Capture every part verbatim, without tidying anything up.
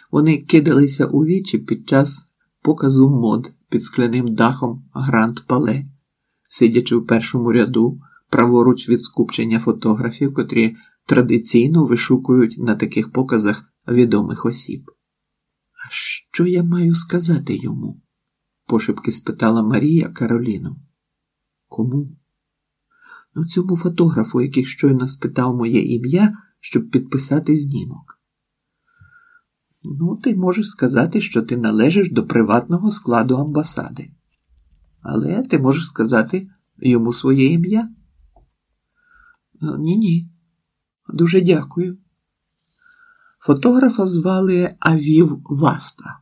Вони кидалися у вічі під час показу мод під скляним дахом Гранд Пале, сидячи в першому ряду, праворуч від скупчення фотографів, котрі традиційно вишукують на таких показах відомих осіб. «А що я маю сказати йому?» – пошепки спитала Марія Кароліну. «Кому?» «Ну, цьому фотографу, який щойно спитав моє ім'я, щоб підписати знімок». «Ну, ти можеш сказати, що ти належиш до приватного складу амбасади. Але ти можеш сказати йому своє ім'я». «Ні-ні. Дуже дякую». Фотографа звали Авів Васта.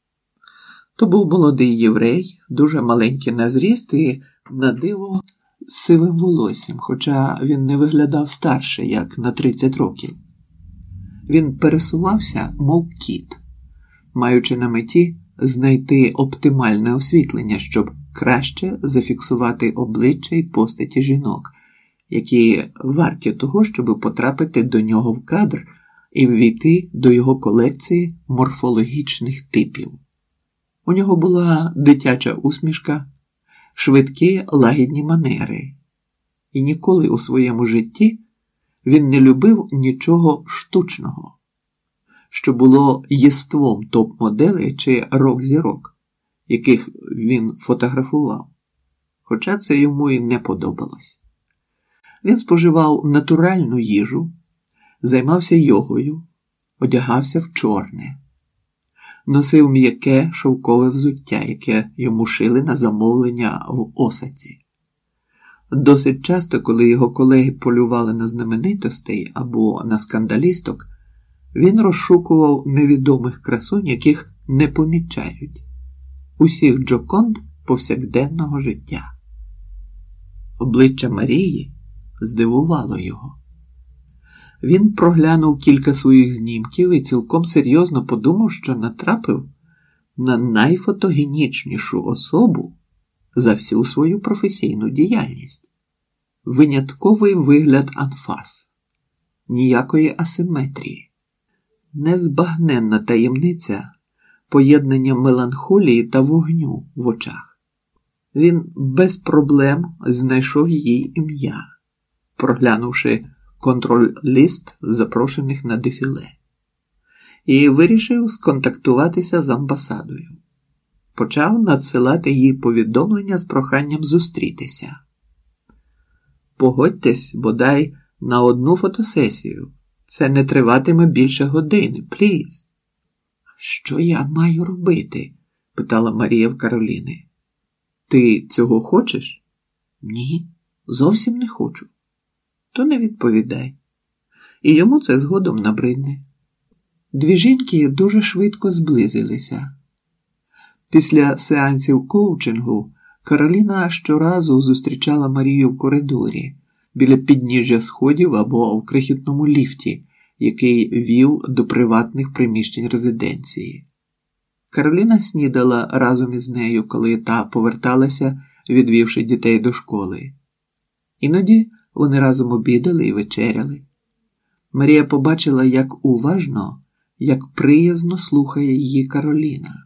То був молодий єврей, дуже маленький на зріст і, на диво, з сивим волоссям, хоча він не виглядав старше, як на тридцять років. Він пересувався, мов кіт, маючи на меті знайти оптимальне освітлення, щоб краще зафіксувати обличчя й постаті жінок, які варті того, щоб потрапити до нього в кадр і ввійти до його колекції морфологічних типів. У нього була дитяча усмішка, швидкі лагідні манери. І ніколи у своєму житті він не любив нічого штучного, що було єством топ-моделей чи рок-зірок, яких він фотографував. Хоча це йому і не подобалось. Він споживав натуральну їжу, займався йогою, одягався в чорне. Носив м'яке шовкове взуття, яке йому шили на замовлення в Осаці. Досить часто, коли його колеги полювали на знаменитостей або на скандалісток, він розшукував невідомих красунь, яких не помічають. Усіх Джоконд повсякденного життя. Обличчя Марії здивувало його. Він проглянув кілька своїх знімків і цілком серйозно подумав, що натрапив на найфотогенічнішу особу за всю свою професійну діяльність. Винятковий вигляд анфас, ніякої асиметрії, незбагненна таємниця поєднання меланхолії та вогню в очах. Він без проблем знайшов її ім'я, проглянувши контроль-ліст запрошених на дефіле, і вирішив сконтактуватися з амбасадою. Почав надсилати їй повідомлення з проханням зустрітися. «Погодьтесь, бодай, на одну фотосесію. Це не триватиме більше години, пліз». «Що я маю робити?» – питала Марія в Кароліни. «Ти цього хочеш?» «Ні, зовсім не хочу». «То не відповідай». І йому це згодом набридне. Дві жінки дуже швидко зблизилися. Після сеансів коучингу Кароліна щоразу зустрічала Марію в коридорі, біля підніжжя сходів або в крихітному ліфті, який вів до приватних приміщень резиденції. Кароліна снідала разом із нею, коли та поверталася, відвівши дітей до школи. Іноді вони разом обідали і вечеряли. Марія побачила, як уважно, як приязно слухає її Кароліна.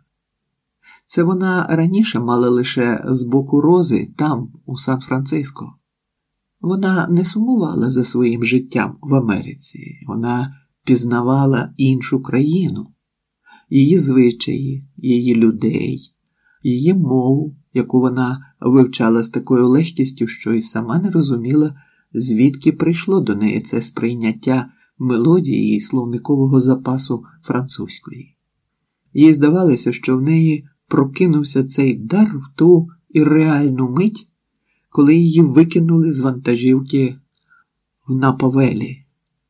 Це вона раніше мала лише з боку Рози, там, у Сан-Франциско. Вона не сумувала за своїм життям в Америці. Вона пізнавала іншу країну, її звичаї, її людей, її мову, яку вона вивчала з такою легкістю, що й сама не розуміла, звідки прийшло до неї це сприйняття мелодії і словникового запасу французької. Їй здавалося, що в неї прокинувся цей дар в ту ірреальну мить, коли її викинули з вантажівки в Напавелі.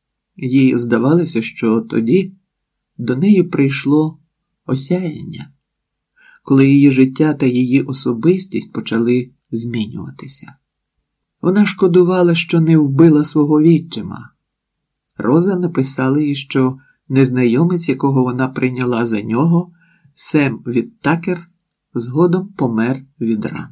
Їй здавалося, що тоді до неї прийшло осяяння, коли її життя та її особистість почали змінюватися. Вона шкодувала, що не вбила свого відчима. Роза написала їй, що незнайомець, якого вона прийняла за нього, Сем Відтакер, згодом помер від ран.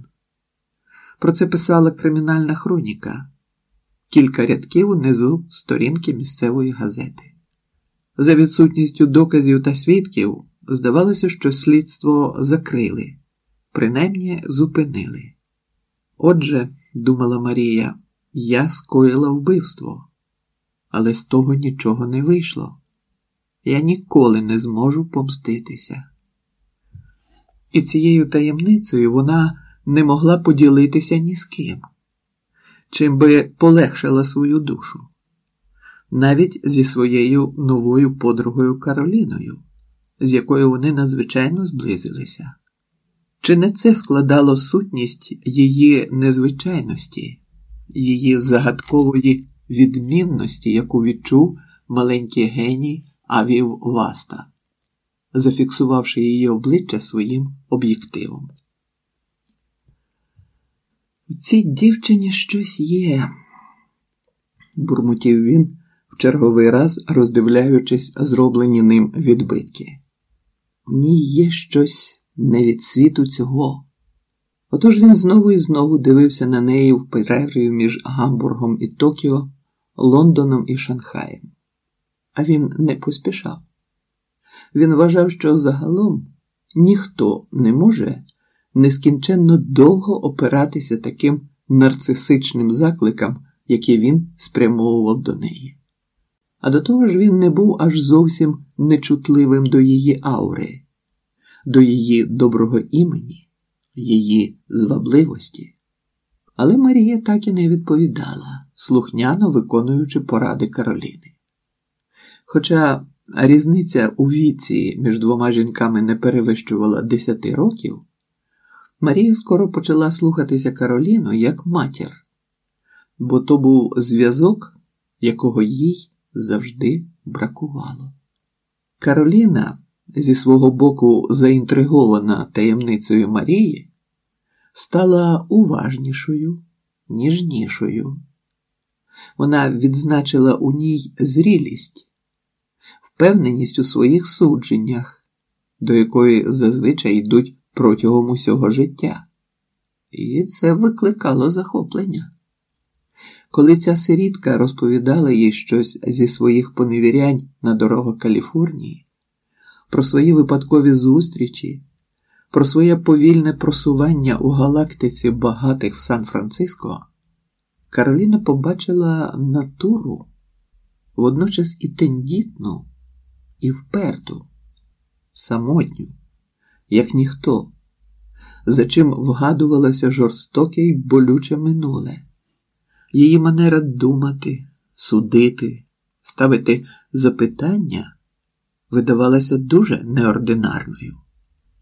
Про це писала кримінальна хроніка. Кілька рядків унизу сторінки місцевої газети. За відсутністю доказів та свідків, здавалося, що слідство закрили, принаймні зупинили. Отже, думала Марія, я скоїла вбивство, але з того нічого не вийшло. Я ніколи не зможу помститися. І цією таємницею вона не могла поділитися ні з ким, чим би полегшила свою душу, навіть зі своєю новою подругою Кароліною, з якою вони надзвичайно зблизилися. Чи не це складало сутність її незвичайності, її загадкової відмінності, яку відчув маленький геній Авів Васта, зафіксувавши її обличчя своїм об'єктивом? У цій дівчині щось є, бурмотів він, в черговий раз роздивляючись зроблені ним відбитки. В ній є щось не від світу цього. Отож він знову і знову дивився на неї в перерві між Гамбургом і Токіо, Лондоном і Шанхаєм. А він не поспішав. Він вважав, що загалом ніхто не може нескінченно довго опиратися таким нарцисичним закликам, які він спрямовував до неї. А до того ж він не був аж зовсім нечутливим до її аури, до її доброго імені, її звабливості. Але Марія так і не відповідала, слухняно виконуючи поради Кароліни. Хоча різниця у віці між двома жінками не перевищувала десяти років, Марія скоро почала слухатися Кароліну як матір, бо то був зв'язок, якого їй завжди бракувало. Кароліна, зі свого боку заінтригована таємницею Марії, стала уважнішою, ніжнішою. Вона відзначила у ній зрілість, впевненість у своїх судженнях, до якої зазвичай йдуть протягом усього життя. І це викликало захоплення. Коли ця сирітка розповідала їй щось зі своїх поневірянь на дорогах Каліфорнії, про свої випадкові зустрічі, про своє повільне просування у галактиці багатих в Сан-Франциско, Кароліна побачила натуру, водночас і тендітну, і вперту, самотню, як ніхто, за чим вгадувалося жорстоке й болюче минуле. Її манера думати, судити, ставити запитання видавалася дуже неординарною.